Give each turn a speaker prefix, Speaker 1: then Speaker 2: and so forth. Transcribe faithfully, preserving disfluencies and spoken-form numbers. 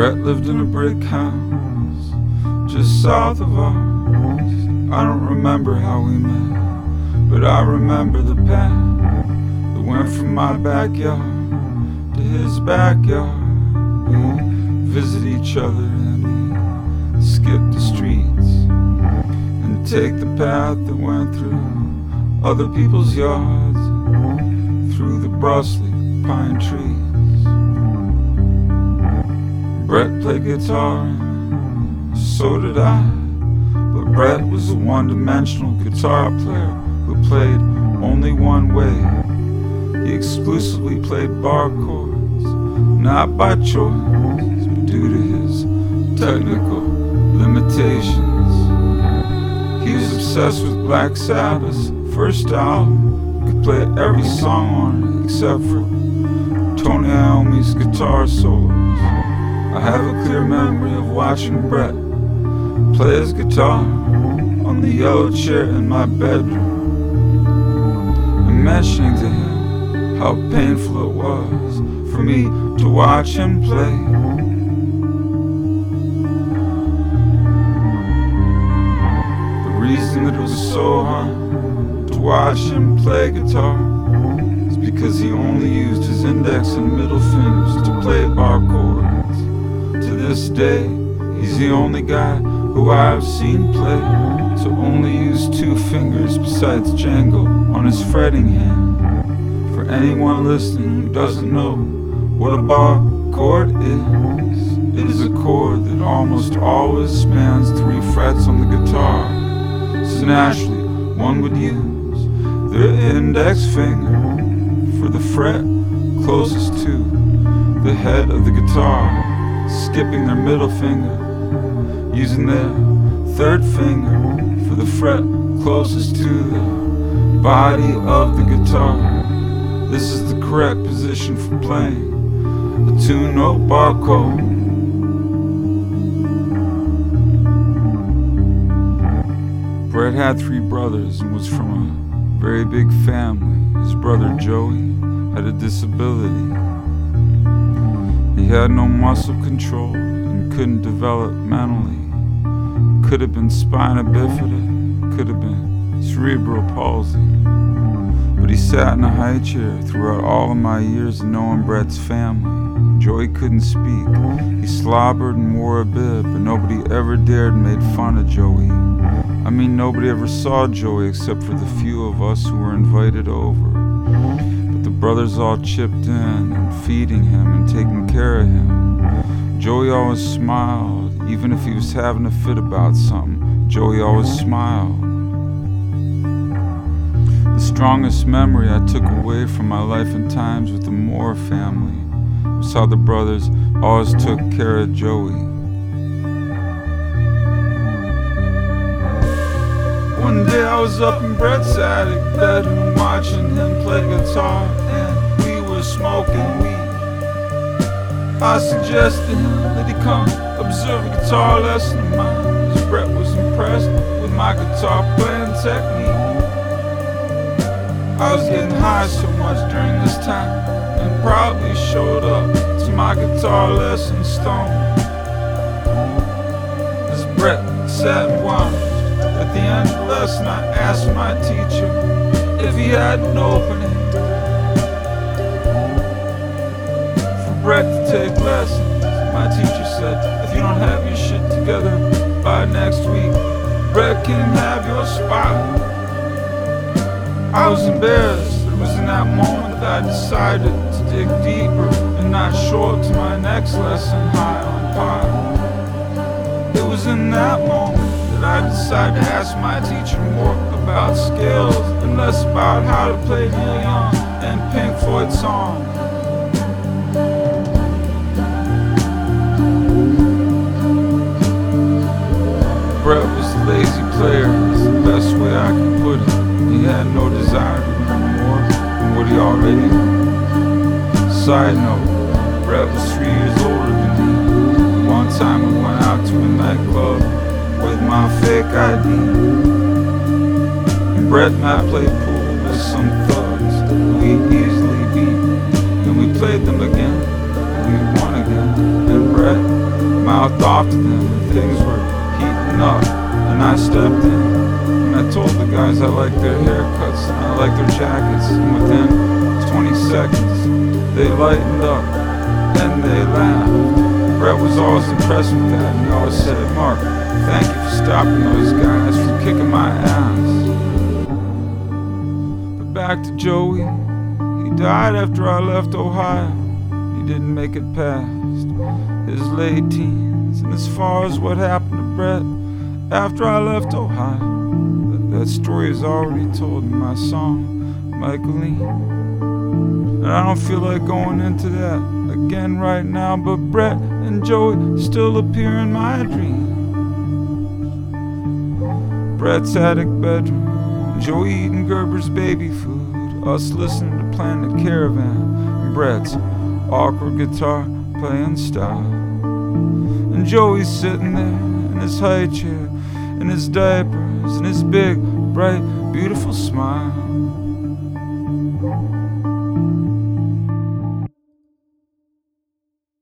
Speaker 1: Brett lived in a brick house just south of ours. I don't remember how we met, but I remember the path that went from my backyard to his backyard. We visit each other and we skip the streets and take the path that went through other people's yards, through the brustly pine trees. Brett played guitar, and so did I, but Brett was a one-dimensional guitar player who played only one way. He exclusively played bar chords, not by choice, but due to his technical limitations. He was obsessed with Black Sabbath's first album, could play every song on it except for Tony Iommi's guitar solos. I have a clear memory of watching Brett play his guitar on the yellow chair in my bedroom, and mentioning to him how painful it was for me to watch him play. The reason that it was so hard to watch him play guitar is because he only used his index and middle fingers to play bar chords. To this day, he's the only guy who I've seen play to only use two fingers besides Django on his fretting hand. For anyone listening who doesn't know what a bar chord is, it is a chord that almost always spans three frets on the guitar. So naturally, one would use their index finger for the fret closest to the head of the guitar, skipping their middle finger, using their third finger for the fret closest to the body of the guitar. This is the correct position for playing a two-note bar chord. Brett had three brothers and was from a very big family. His brother Joey had a disability. He had no muscle control and couldn't develop mentally. Could have been spina bifida, could have been cerebral palsy. But he sat in a high chair throughout all of my years of knowing Brett's family. Joey couldn't speak. He slobbered and wore a bib, but nobody ever dared made fun of Joey. I mean, nobody ever saw Joey except for the few of us who were invited over. But the brothers all chipped in and feeding him and taking care of him. Joey always smiled, even if he was having a fit about something. Joey always smiled. The strongest memory I took away from my life and times with the Moore family was how the brothers always took care of Joey. One day I was up in Brett's attic bedroom watching him play guitar, and we were smoking weed. I suggested to him that he come observe a guitar lesson of mine, as Brett was impressed with my guitar playing technique. I was getting high so much during this time, and probably showed up to my guitar lesson stoned. As Brett sat and watched, at the end of the lesson I asked my teacher if he had an opening for Brett to take lessons. My teacher said, if you don't have your shit together by next week, Brett can have your spot. I was embarrassed. It was in that moment that I decided to dig deeper and not show up to my next lesson high on pot. It was in that moment I decided to ask my teacher more about scales and less about how to play Neil Young and Pink Floyd songs. Brett was a lazy player, is the best way I can put it. He had no desire to learn more than what he already knew. Side note, Brett was three years older than me. One time we went out to a nightclub with my fake I D, and Brett and I played pool with some thugs that we easily beat, and we played them again, and we won again, and Brett mouthed off to them and things were heating up. And I stepped in and I told the guys I liked their haircuts and I liked their jackets. And within twenty seconds, they lightened up and they laughed. Brett was always impressed with that, and he always said, "Mark, thank you for stopping those guys from kicking my ass." But back to Joey, he died after I left Ohio. He didn't make it past his late teens. And as far as what happened to Brett after I left Ohio, that, that story is already told in my song, Michaeline. And I don't feel like going into that again right now, but Brett and Joey still appear in my dreams. Brett's attic bedroom, Joey eating Gerber's baby food, us listening to Planet Caravan, and Brett's awkward guitar playing style. And Joey's sitting there in his high chair, in his diapers, and his big, bright, beautiful smile.